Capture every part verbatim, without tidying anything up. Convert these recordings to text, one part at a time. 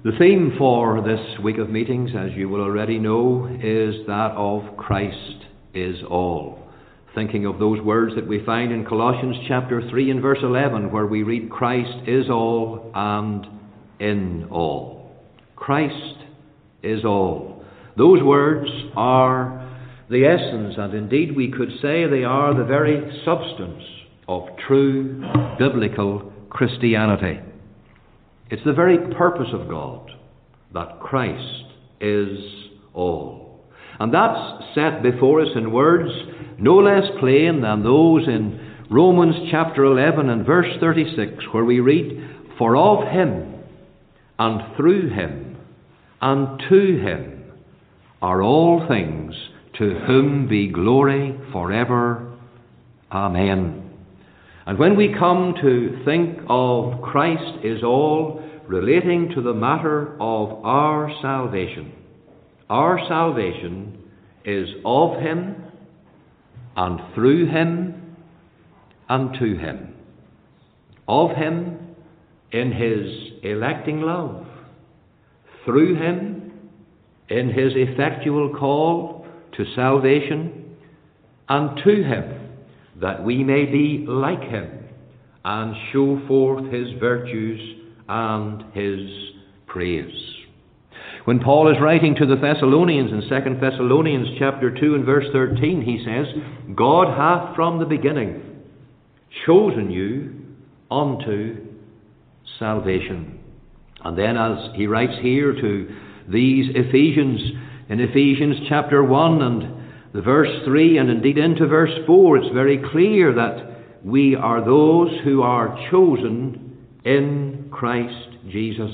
The theme for this week of meetings, as you will already know, is that of Christ is all. Thinking of those words that we find in Colossians chapter three and verse eleven, where we read, Christ is all and in all. Christ is all. Those words are the essence, and indeed we could say they are the very substance of true biblical Christianity. It's the very purpose of God that Christ is all. And that's set before us in words no less plain than those in Romans chapter eleven and verse thirty-six, where we read, For of him, and through him, and to him, are all things, to whom be glory forever. Amen. And when we come to think of Christ is all, relating to the matter of our salvation, our salvation is of him, and through him, and to him. Of him in his electing love, through him in his effectual call to salvation, and to him that we may be like him and show forth his virtues and his praise. When Paul is writing to the Thessalonians in Second Thessalonians chapter two and verse thirteen, he says, God hath from the beginning chosen you unto salvation. And then as he writes here to these Ephesians, in Ephesians chapter one and the verse three and indeed into verse four, it's very clear that we are those who are chosen in Christ Jesus.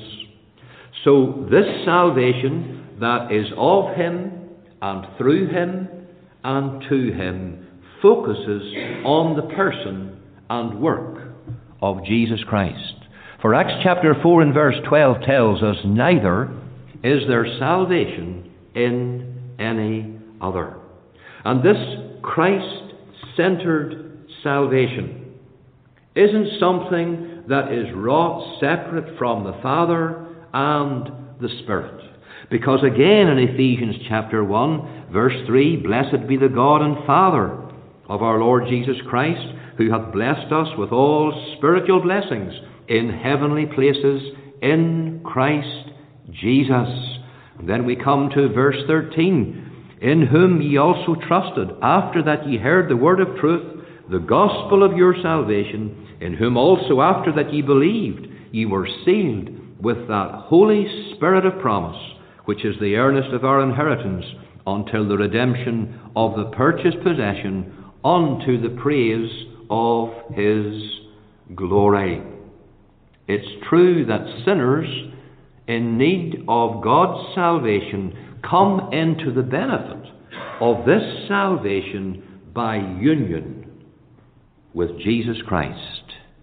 So this salvation that is of him and through him and to him focuses on the person and work of Jesus Christ. For Acts chapter four and verse twelve tells us, neither is there salvation in any other. And this Christ-centered salvation isn't something that is wrought separate from the Father and the Spirit. Because again in Ephesians chapter one, verse three, Blessed be the God and Father of our Lord Jesus Christ, who hath blessed us with all spiritual blessings in heavenly places in Christ Jesus. And then we come to verse thirteen, In whom ye also trusted, after that ye heard the word of truth, the gospel of your salvation, in whom also after that ye believed, ye were sealed with that Holy Spirit of promise, which is the earnest of our inheritance, until the redemption of the purchased possession, unto the praise of his glory. It's true that sinners in need of God's salvation come into the benefit of this salvation by union with Jesus Christ.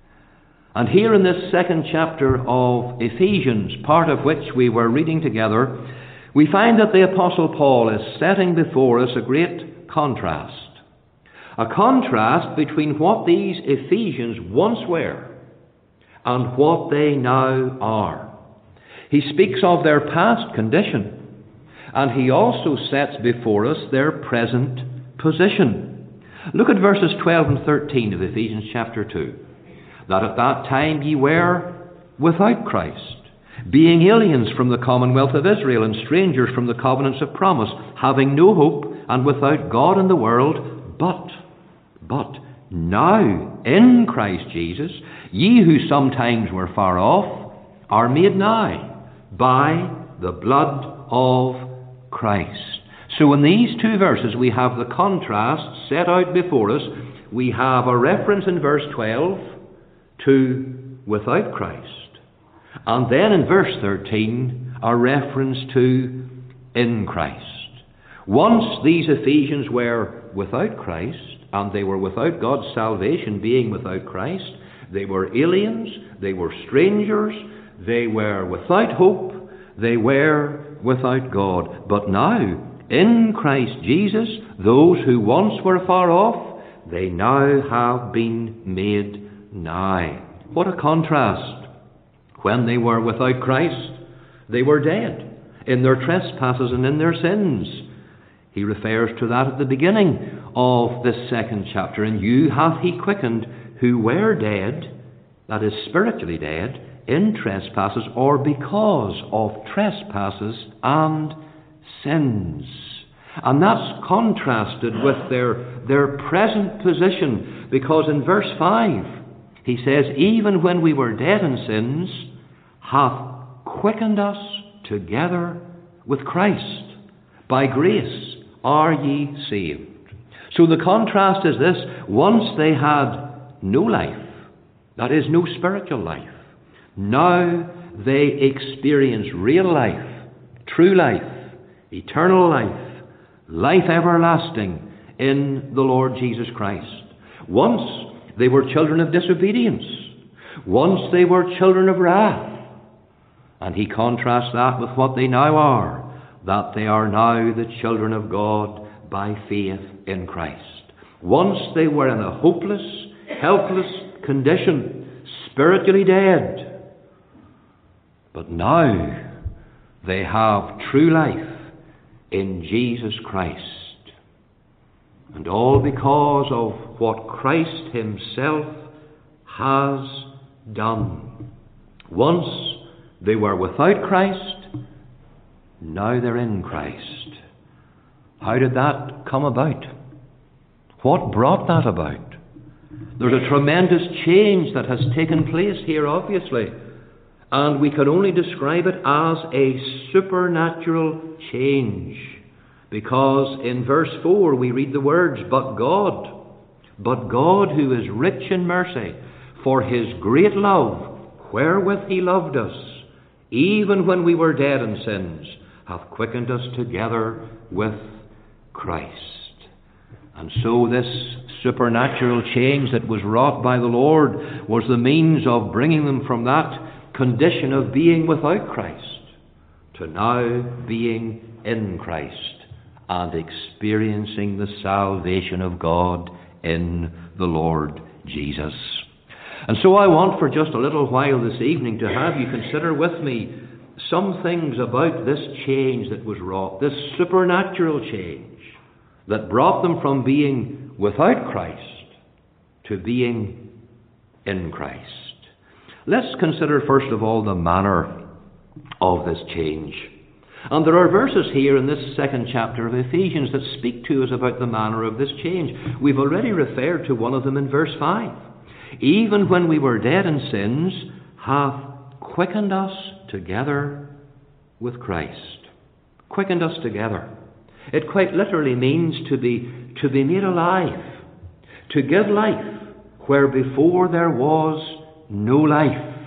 And here in this second chapter of Ephesians, part of which we were reading together, we find that the Apostle Paul is setting before us a great contrast. A contrast between what these Ephesians once were and what they now are. He speaks of their past condition, and he also sets before us their present position. Look at verses twelve and thirteen of Ephesians chapter two. That at that time ye were without Christ, being aliens from the commonwealth of Israel, and strangers from the covenants of promise, having no hope, and without God in the world. But, but, now in Christ Jesus, ye who sometimes were far off, are made nigh by the blood of Christ. So in these two verses we have the contrast set out before us. We have a reference in verse twelve to without Christ. And then in verse thirteen, a reference to in Christ. Once these Ephesians were without Christ, and they were without God's salvation, being without Christ. They were aliens, they were strangers, they were without hope, they were without God. But now, in Christ Jesus, those who once were far off, they now have been made nigh. What a contrast! When they were without Christ, They were dead in their trespasses and in their sins. He refers to that at the beginning of this second chapter. And you hath he quickened who were dead, that is spiritually dead, in trespasses or because of trespasses and sins. And that's contrasted with their, their present position, because in verse five he says, even when we were dead in sins, hath quickened us together with Christ. By grace are ye saved. So the contrast is this: once they had no life, that is, no spiritual life, now they experience real life, true life, eternal life, life everlasting in the Lord Jesus Christ. Once they were children of disobedience. Once they were children of wrath. And he contrasts that with what they now are, that they are now the children of God by faith in Christ. Once they were in a hopeless, helpless condition, spiritually dead. But now they have true life in Jesus Christ. And all because of what Christ himself has done. Once they were without Christ, now they're in Christ. How did that come about? What brought that about? There's a tremendous change that has taken place here, obviously. And we can only describe it as a supernatural change. Because in verse four we read the words, But God, but God who is rich in mercy, for his great love, wherewith he loved us, even when we were dead in sins, hath quickened us together with Christ. And so this supernatural change that was wrought by the Lord was the means of bringing them from that condition of being without Christ to now being in Christ and experiencing the salvation of God in the Lord Jesus. And so I want for just a little while this evening to have you consider with me some things about this change that was wrought, this supernatural change that brought them from being without Christ to being in Christ. Let's consider first of all the manner of this change. And there are verses here in this second chapter of Ephesians that speak to us about the manner of this change. We've already referred to one of them in verse five. Even when we were dead in sins, hath quickened us together with Christ. Quickened us together. It quite literally means to be, to be made alive. To give life where before there was no life.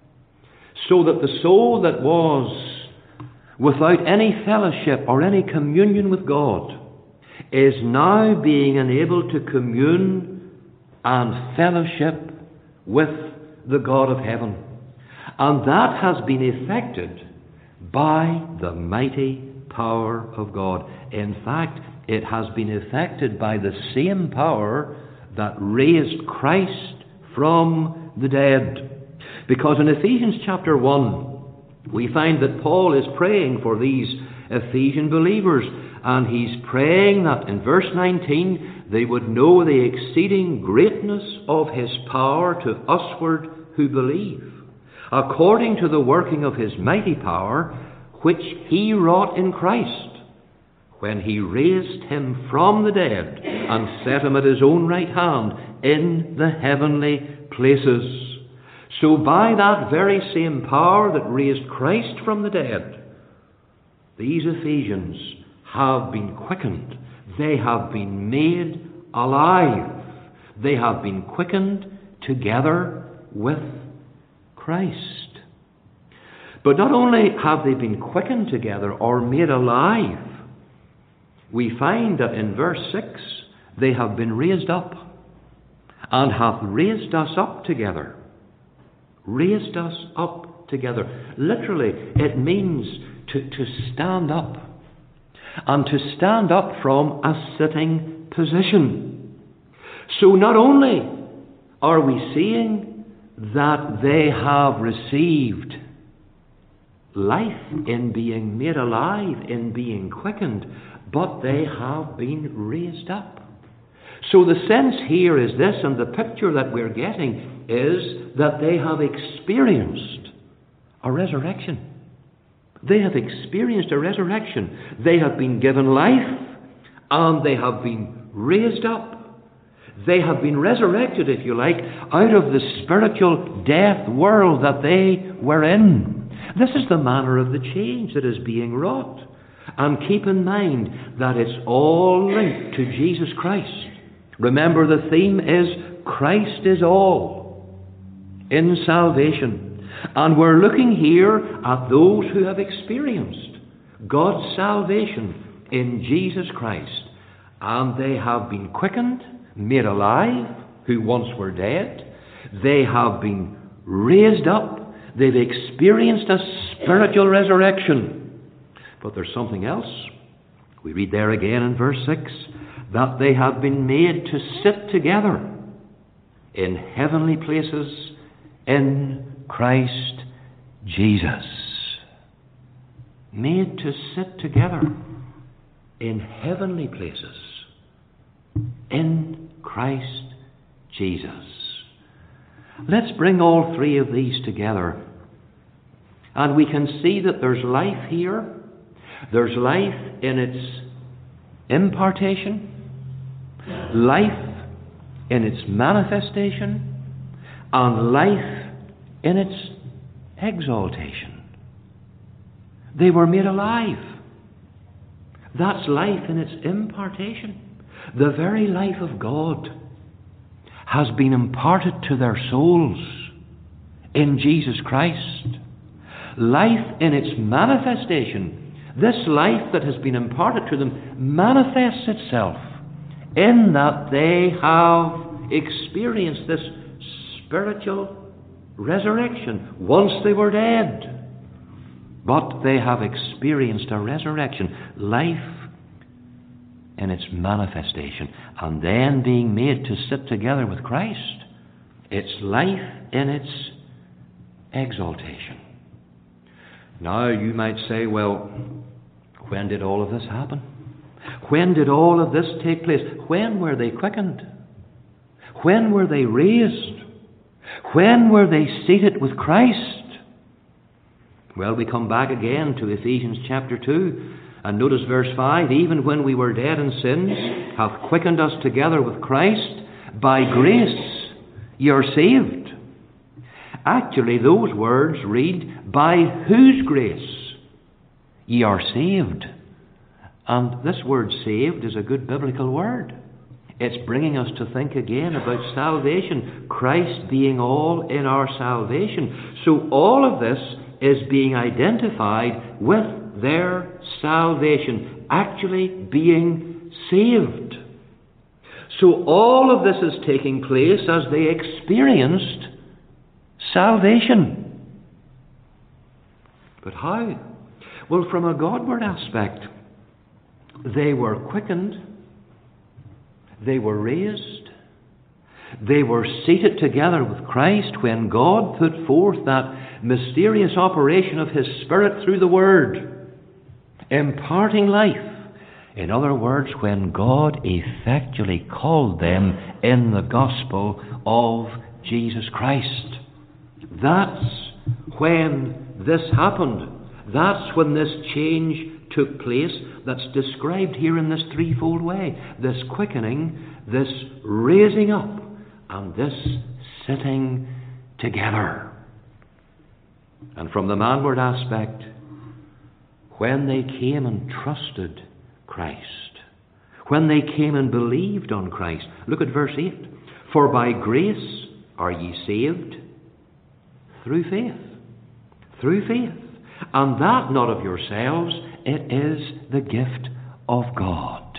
So that the soul that was without any fellowship or any communion with God is now being enabled to commune and fellowship with the God of heaven. And that has been effected by the mighty power of God. In fact, it has been effected by the same power that raised Christ from the dead. Because in Ephesians chapter one, we find that Paul is praying for these Ephesian believers, and he's praying that in verse nineteen they would know the exceeding greatness of his power to usward who believe, according to the working of his mighty power, which he wrought in Christ, when he raised him from the dead and set him at his own right hand in the heavenly places. So by that very same power that raised Christ from the dead, these Ephesians have been quickened. They have been made alive. They have been quickened together with Christ. But not only have they been quickened together or made alive, we find that in verse six, they have been raised up and hath raised us up together. Raised us up together. Literally, it means to, to stand up. And to stand up from a sitting position. So not only are we seeing that they have received life, in being made alive, in being quickened, but they have been raised up. So the sense here is this, and the picture that we're getting is that they have experienced a resurrection. They have experienced a resurrection. They have been given life, and they have been raised up. They have been resurrected, if you like, out of the spiritual death world that they were in. This is the manner of the change that is being wrought. And keep in mind that it's all linked to Jesus Christ. Remember, the theme is Christ is all in salvation. And we're looking here at those who have experienced God's salvation in Jesus Christ. And they have been quickened, made alive, who once were dead. They have been raised up. They've experienced a spiritual resurrection. But there's something else. We read there again in verse six, that they have been made to sit together in heavenly places in Christ Jesus. Made to sit together in heavenly places in Christ Jesus. Let's bring all three of these together, and we can see that there's life here. There's life in its impartation, life in its manifestation, and life in its exaltation. They were made alive. That's life in its impartation. The very life of God has been imparted to their souls in Jesus Christ. Life in its manifestation, this life that has been imparted to them manifests itself in that they have experienced this spiritual resurrection. Once they were dead, but they have experienced a resurrection, life in its manifestation, and then being made to sit together with Christ. It's life in its exaltation. Now you might say, well, when did all of this happen? When did all of this take place? When were they quickened? When were they raised? When were they seated with Christ? Well, we come back again to Ephesians chapter two, and notice verse five, even when we were dead in sins, hath quickened us together with Christ, by grace ye are saved. Actually, those words read, by whose grace ye are saved. And this word saved is a good biblical word. It's bringing us to think again about salvation, Christ being all in our salvation. So all of this is being identified with their salvation, actually being saved. So all of this is taking place as they experienced salvation. But how? Well, from a Godward aspect, they were quickened, they were raised, they were seated together with Christ when God put forth that mysterious operation of His Spirit through the Word, imparting life. In other words, when God effectually called them in the gospel of Jesus Christ. That's when this happened. That's when this change took place that's described here in this threefold way. This quickening, this raising up, and this sitting together. And from the manward aspect, when they came and trusted Christ, when they came and believed on Christ, look at verse eight. For by grace are ye saved through faith. Through faith. And that not of yourselves, it is the gift of God.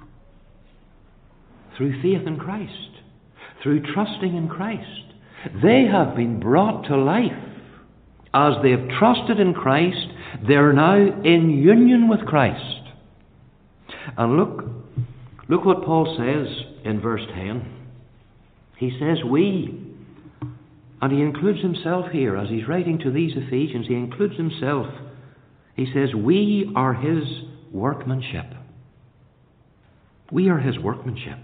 Through faith in Christ. Through trusting in Christ. They have been brought to life. As they have trusted in Christ, they're now in union with Christ. And look, look what Paul says in verse ten. He says, we, And he includes himself here. As he's writing to these Ephesians, he includes himself. He says, we are his workmanship. We are his workmanship,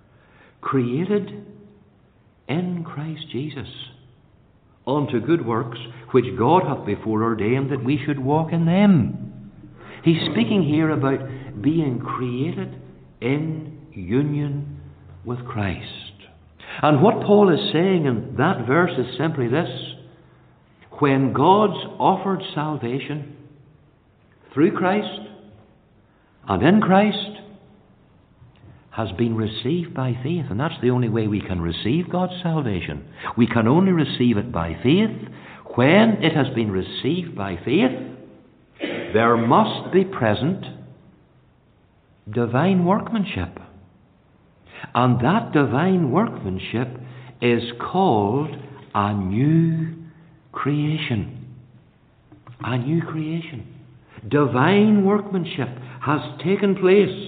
created in Christ Jesus unto good works, which God hath before ordained that we should walk in them. He's speaking here about being created in union with Christ. And what Paul is saying in that verse is simply this: when God's offered salvation through Christ and in Christ has been received by faith, and that's the only way we can receive God's salvation. We can only receive it by faith. When it has been received by faith, there must be present divine workmanship. And that divine workmanship is called a new creation. A new creation. Divine workmanship has taken place.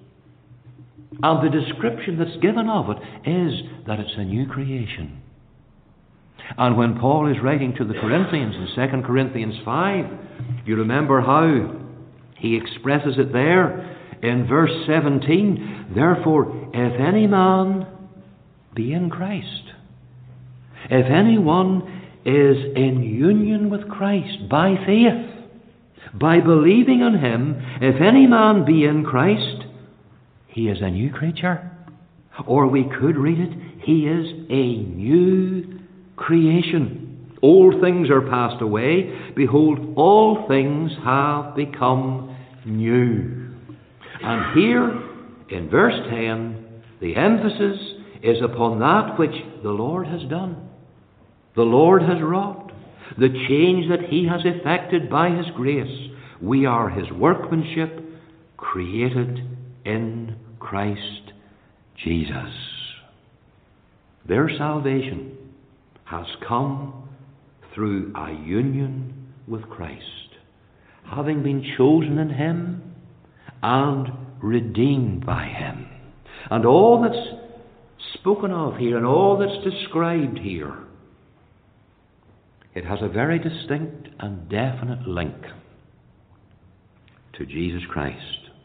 And the description that's given of it is that it's a new creation. And when Paul is writing to the Corinthians in Second Corinthians five, you remember how he expresses it there in verse seventeen. Therefore, if any man be in Christ, if anyone is in union with Christ by faith, by believing in him, if any man be in Christ, he is a new creature. Or we could read it, he is a new creation. Old things are passed away. Behold, all things have become new. And here, in verse ten, the emphasis is upon that which the Lord has done. The Lord has wrought. The change that he has effected by his grace. We are his workmanship, created in Christ Jesus. Their salvation has come through a union with Christ, having been chosen in him and redeemed by him. And all that's spoken of here and all that's described here, it has a very distinct and definite link to Jesus Christ.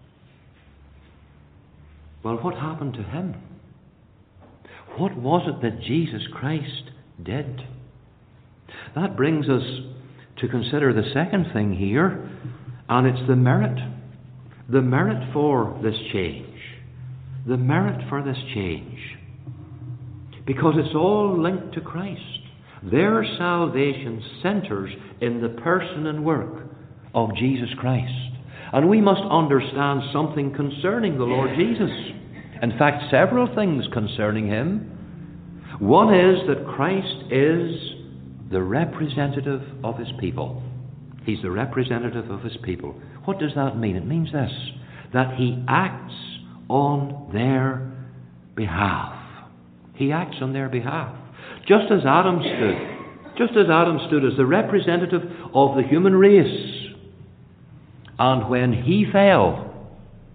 Well, what happened to him? What was it that Jesus Christ did? That brings us to consider the second thing here, and it's the merit. The merit for this change. The merit for this change. Because it's all linked to Christ. Their salvation centers in the person and work of Jesus Christ. And we must understand something concerning the Lord Jesus. In fact, several things concerning him. One is that Christ is the representative of his people. He's the representative of his people. What does that mean? It means this, that he acts on their behalf. He acts on their behalf. Just as Adam stood, just as Adam stood as the representative of the human race. And when he fell,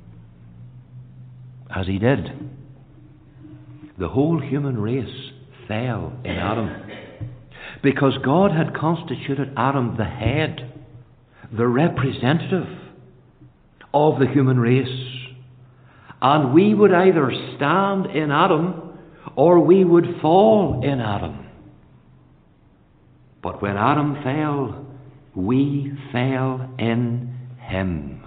as he did, the whole human race fell in Adam. Because God had constituted Adam the head, the representative of the human race. And we would either stand in Adam or we would fall in Adam. But when Adam fell, we fell in him.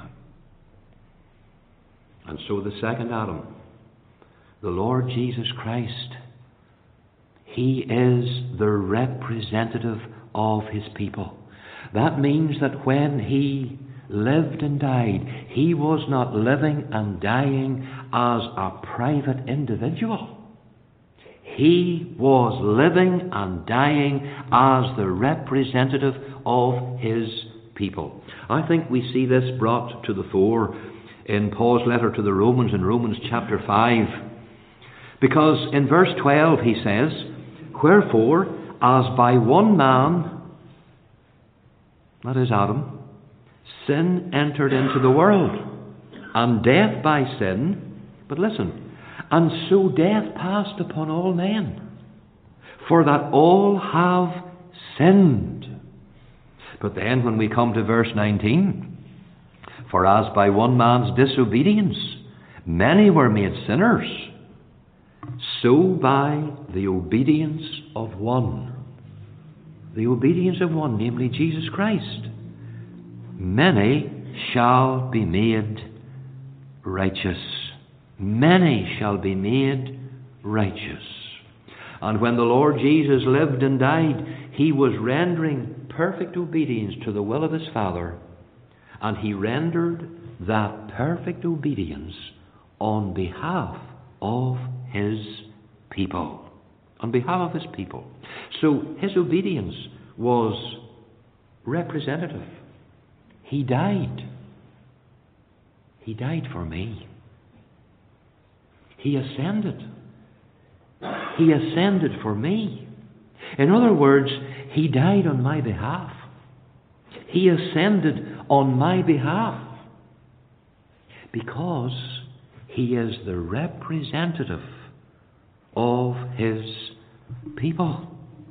And so the second Adam, the Lord Jesus Christ, he is the representative of his people. That means that when he lived and died, he was not living and dying as a private individual. He was living and dying as the representative of his people. I think we see this brought to the fore in Paul's letter to the Romans in Romans chapter five. Because in verse twelve he says, wherefore, as by one man, that is Adam, sin entered into the world, and death by sin, but listen, and so death passed upon all men, for that all have sinned. But then when we come to verse nineteen, for as by one man's disobedience many were made sinners, so by the obedience of one, the obedience of one, namely Jesus Christ, many shall be made righteous. Many shall be made righteous. And when the Lord Jesus lived and died, he was rendering perfect obedience to the will of his Father, and he rendered that perfect obedience on behalf of his people. On behalf of his people. So his obedience was representative. He died. He died for me. He ascended. He ascended for me. In other words, he died on my behalf. He ascended on my behalf. Because he is the representative of his people.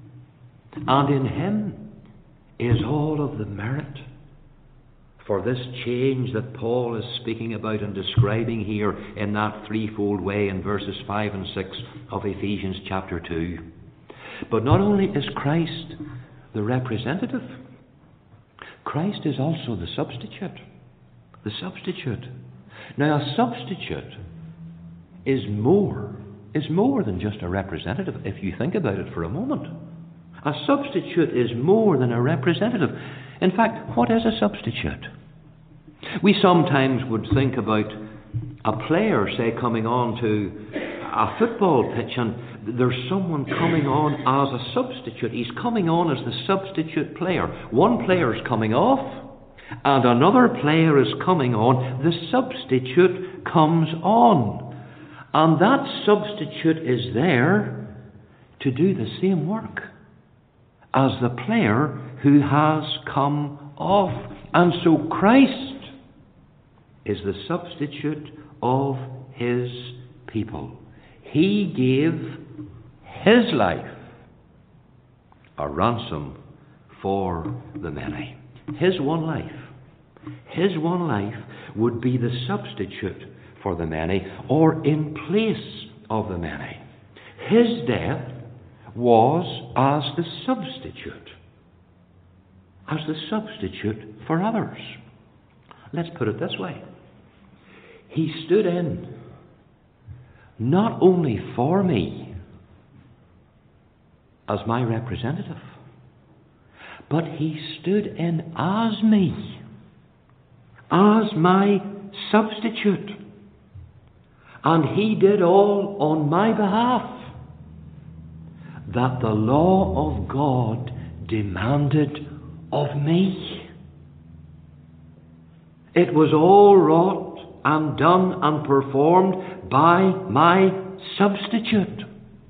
And in him is all of the merit for this change that Paul is speaking about and describing here in that threefold way in verses five and six of Ephesians chapter two. But not only is Christ the representative, Christ is also the substitute. The substitute. Now, a substitute is more, is more than just a representative, if you think about it for a moment. A substitute is more than a representative. In fact, what is a substitute? We sometimes would think about a player, say, coming on to a football pitch, and there's someone coming on as a substitute. He's coming on as the substitute player. One player is coming off, and another player is coming on. The substitute comes on. And that substitute is there to do the same work as the player who has come off. And so Christ is the substitute of his people. He gave his life a ransom for the many. His one life. His one life would be the substitute for the many, or in place of the many. His death was as the substitute. As the substitute for others. Let's put it this way. He stood in not only for me as my representative, but he stood in as me, as my substitute. And he did all on my behalf that the law of God demanded of me. It was all wrought and done and performed by my substitute.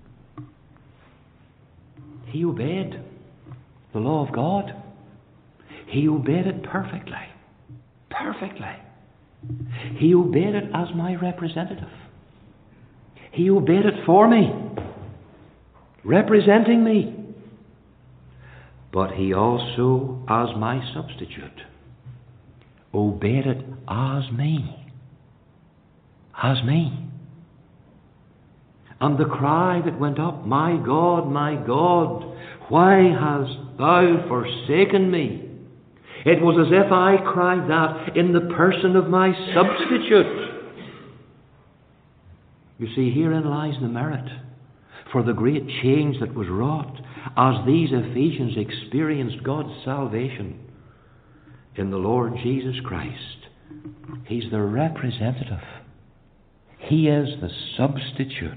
He obeyed the law of God. He obeyed it perfectly. Perfectly. He obeyed it as my representative. He obeyed it for me, representing me. But he also, as my substitute, obeyed it as me. As me. And the cry that went up, my God, my God, why hast thou forsaken me? It was as if I cried that in the person of my substitute. You see, herein lies the merit for the great change that was wrought as these Ephesians experienced God's salvation in the Lord Jesus Christ. He's the representative. He is the substitute.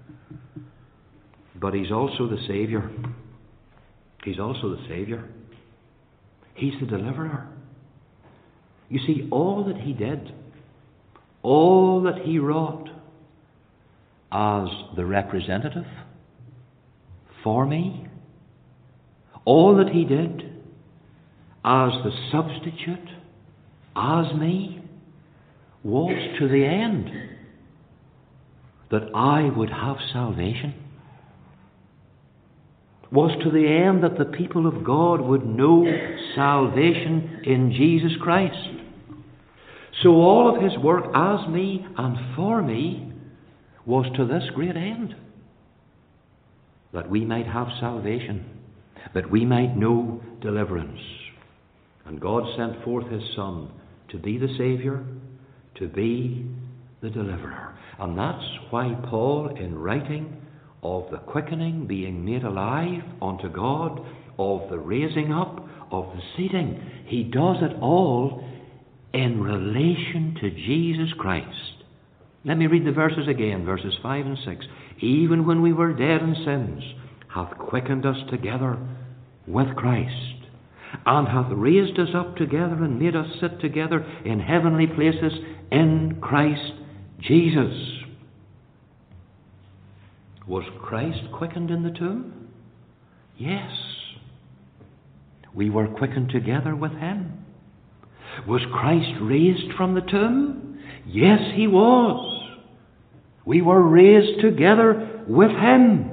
But he's also the Saviour. He's also the Saviour. He's the deliverer. You see, all that he did, all that he wrought as the representative for me, all that he did as the substitute, as me, was to the end that I would have salvation. was to the end that the people of God would know salvation in Jesus Christ. So all of his work as me and for me was to this great end, that we might have salvation, that we might know deliverance. And God sent forth his Son to be the Saviour, to be the deliverer. And that's why Paul, in writing of the quickening, being made alive unto God, of the raising up, of the seating, he does it all in relation to Jesus Christ. Let me read the verses again, verses five and six. Even when we were dead in sins, hath quickened us together with Christ, and hath raised us up together and made us sit together in heavenly places in Christ Jesus. Was Christ quickened in the tomb? Yes. We were quickened together with him. Was Christ raised from the tomb? Yes, he was. We were raised together with him.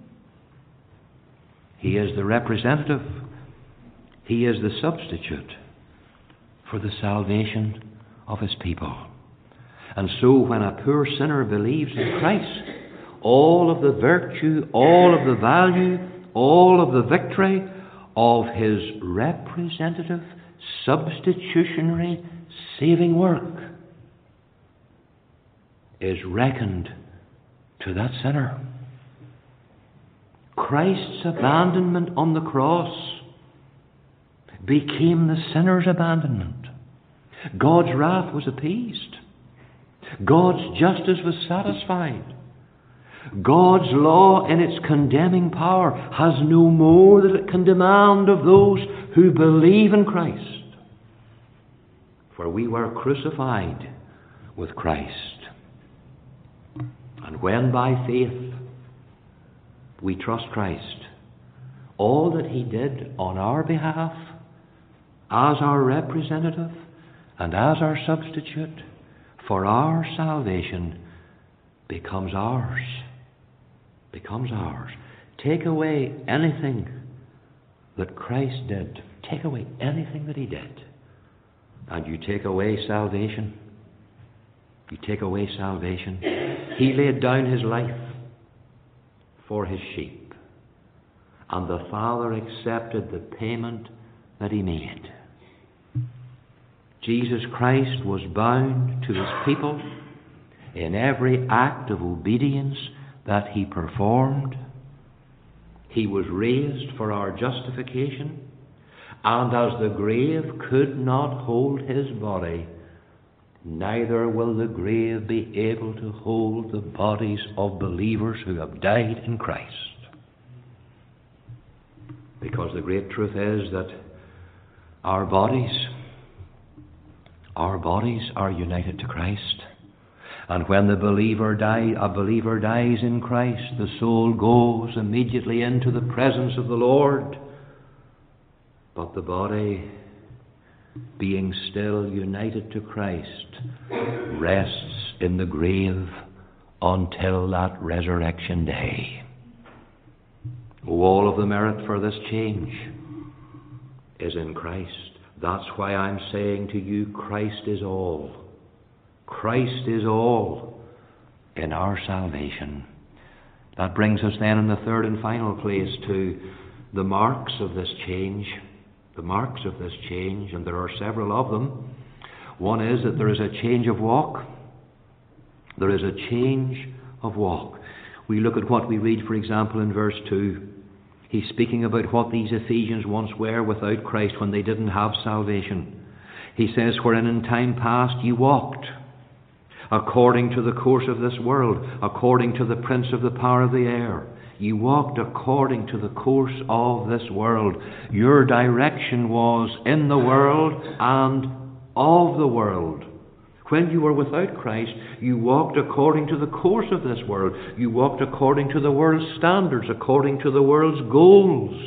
He is the representative. He is the substitute for the salvation of his people. And so when a poor sinner believes in Christ, all of the virtue, all of the value, all of the victory of his representative, substitutionary, saving work is reckoned to that sinner. Christ's abandonment on the cross became the sinner's abandonment. God's wrath was appeased. God's justice was satisfied. God's law in its condemning power has no more that it can demand of those who believe in Christ. For we were crucified with Christ. And when by faith we trust Christ, all that he did on our behalf, as our representative and as our substitute for our salvation, becomes ours. Becomes ours. Take away anything that Christ did. Take away anything that he did, and you take away salvation. You take away salvation. He laid down his life for his sheep, and the Father accepted the payment that he made. Jesus Christ was bound to his people in every act of obedience that he performed. He was raised for our justification, and as the grave could not hold his body, neither will the grave be able to hold the bodies of believers who have died in Christ. Because the great truth is that our bodies, our bodies are united to Christ. And when the believer die, a believer dies in Christ, the soul goes immediately into the presence of the Lord. But the body, being still united to Christ, rests in the grave until that resurrection day. Oh, all of the merit for this change is in Christ. That's why I'm saying to you, Christ is all. Christ is all in our salvation. That brings us then in the third and final place to the marks of this change. The marks of this change, and there are several of them. One is that there is a change of walk. There is a change of walk. We look at what we read, for example, in verse two. He's speaking about what these Ephesians once were without Christ when they didn't have salvation. He says, wherein in time past ye walked, according to the course of this world, according to the prince of the power of the air. Ye walked according to the course of this world. Your direction was in the world and of the world. When you were without Christ, you walked according to the course of this world. You walked according to the world's standards, according to the world's goals.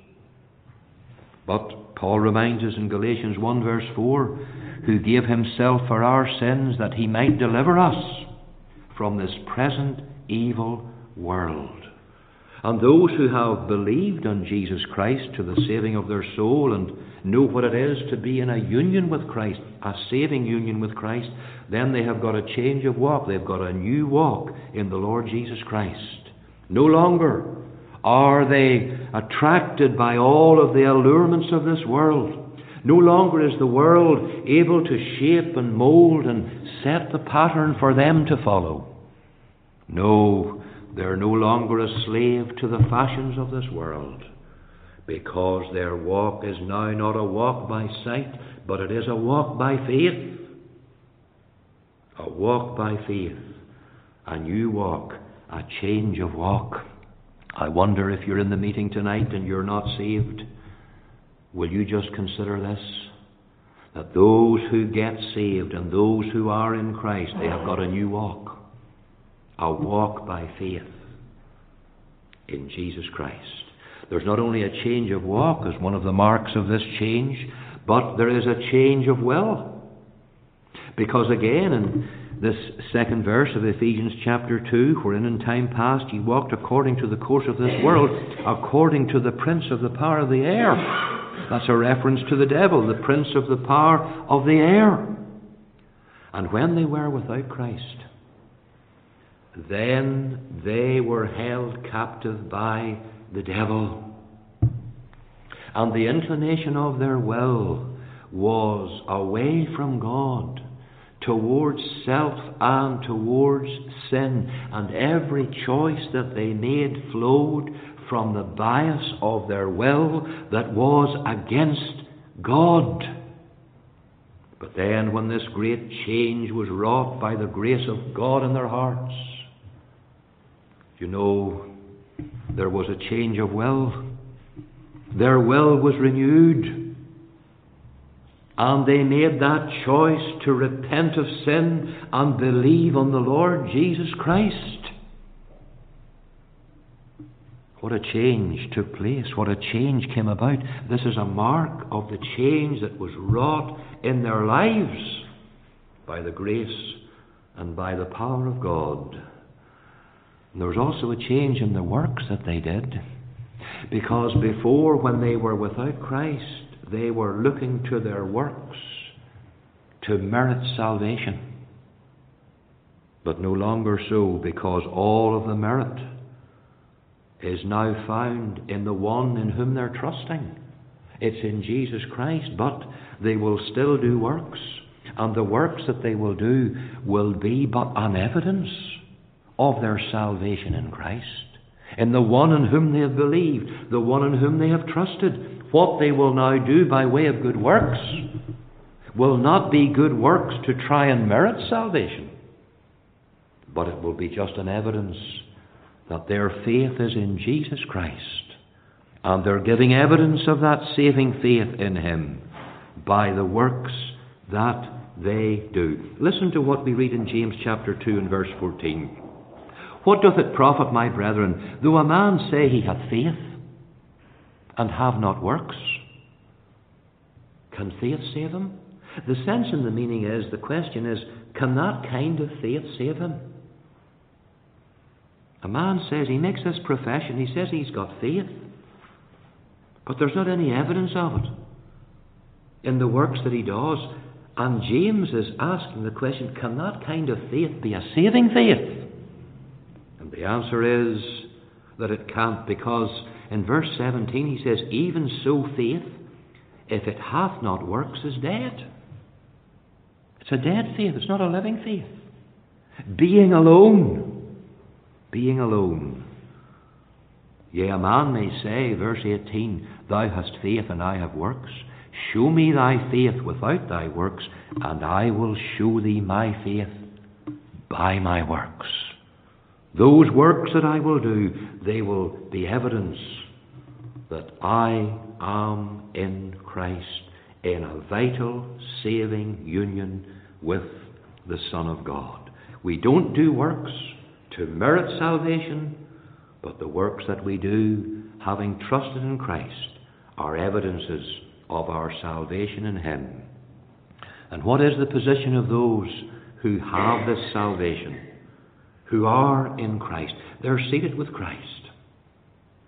But Paul reminds us in Galatians one verse four, who gave himself for our sins that he might deliver us from this present evil world. And those who have believed on Jesus Christ to the saving of their soul and know what it is to be in a union with Christ, a saving union with Christ, then they have got a change of walk. They've got a new walk in the Lord Jesus Christ. No longer are they attracted by all of the allurements of this world. No longer is the world able to shape and mold and set the pattern for them to follow. No, they're no longer a slave to the fashions of this world, because their walk is now not a walk by sight, but it is a walk by faith. A walk by faith. A new walk. A change of walk. I wonder if you're in the meeting tonight and you're not saved, will you just consider this? That those who get saved and those who are in Christ, they have got a new walk. A walk by faith in Jesus Christ. There's not only a change of walk as one of the marks of this change, but there is a change of will. Because again, in this second verse of Ephesians chapter two, wherein in time past ye walked according to the course of this world, according to the prince of the power of the air. That's a reference to the devil, the prince of the power of the air. And when they were without Christ, then they were held captive by the devil. And the inclination of their will was away from God, towards self and towards sin. And every choice that they made flowed from the bias of their will that was against God. But then when this great change was wrought by the grace of God in their hearts, you know, there was a change of will. Their will was renewed. And they made that choice to repent of sin and believe on the Lord Jesus Christ. What a change took place. What a change came about. This is a mark of the change that was wrought in their lives by the grace and by the power of God. And there was also a change in the works that they did. Because before, when they were without Christ, they were looking to their works to merit salvation. But no longer so, because all of the merit is now found in the one in whom they're trusting. It's in Jesus Christ, but they will still do works. And the works that they will do will be but an evidence of their salvation in Christ, in the one in whom they have believed, the one in whom they have trusted. What they will now do by way of good works will not be good works to try and merit salvation, but it will be just an evidence that their faith is in Jesus Christ, and they're giving evidence of that saving faith in Him by the works that they do. Listen to what we read in James chapter two and verse fourteen. What doth it profit, my brethren, though a man say he hath faith, and have not works? Can faith save him? The sense and the meaning is, the question is, can that kind of faith save him? A man says, he makes this profession, he says he's got faith, but there's not any evidence of it in the works that he does. And James is asking the question, can that kind of faith be a saving faith? And the answer is that it can't, because in verse seventeen he says, even so faith, if it hath not works, is dead. It's a dead faith, it's not a living faith. Being alone, being alone. Yea, a man may say, verse eighteen, thou hast faith and I have works. Show me thy faith without thy works, and I will show thee my faith by my works. Those works that I will do, they will be evidence that I am in Christ, in a vital, saving union with the Son of God. We don't do works to merit salvation, but the works that we do, having trusted in Christ, are evidences of our salvation in Him. And what is the position of those who have this salvation, who are in Christ? They're seated with Christ.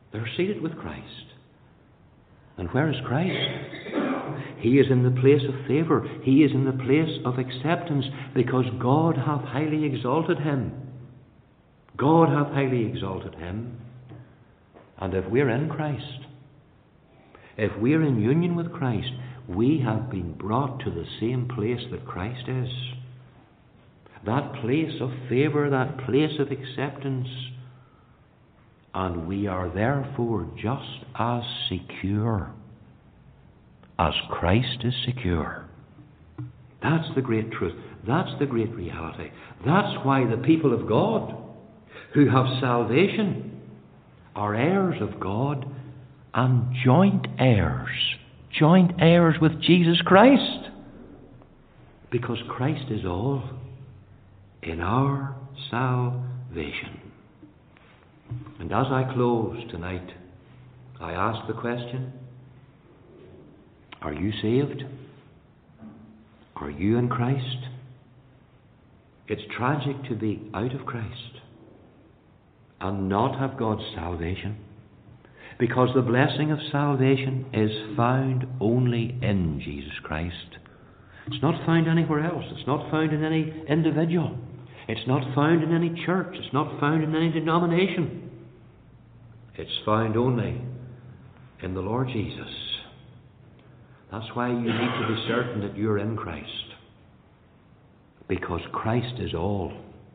They're seated with Christ. And where is Christ? He is in the place of favour. He is in the place of acceptance, because God hath highly exalted him. God hath highly exalted him. And if we're in Christ, if we're in union with Christ, we have been brought to the same place that Christ is. That place of favour, that place of acceptance. And we are therefore just as secure as Christ is secure. That's the great truth. That's the great reality. That's why the people of God who have salvation are heirs of God and joint heirs. Joint heirs with Jesus Christ. Because Christ is all in our salvation. And as I close tonight, I ask the question, are you saved? Are you in Christ? It's tragic to be out of Christ and not have God's salvation, because the blessing of salvation is found only in Jesus Christ. It's not found anywhere else. It's not found in any individual. It's not found in any church. It's not found in any denomination. It's found only in the Lord Jesus. That's why you need to be certain that you're in Christ, because Christ is all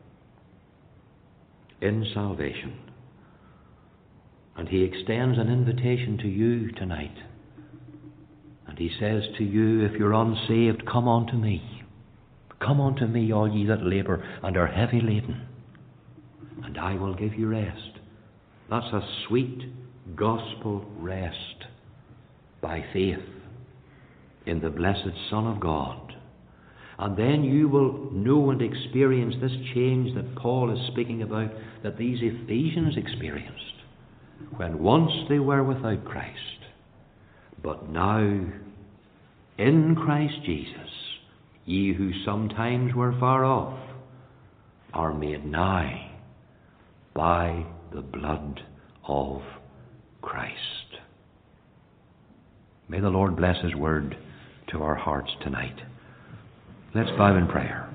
in salvation. And he extends an invitation to you tonight. And he says to you, if you're unsaved, come unto me. Come unto me, all ye that labour and are heavy laden, and I will give you rest. That's a sweet gospel rest by faith in the blessed Son of God. And then you will know and experience this change that Paul is speaking about, that these Ephesians experienced when once they were without Christ. But now, in Christ Jesus, ye who sometimes were far off are made nigh by the blood of Christ. May the Lord bless his word to our hearts tonight. Let's bow in prayer.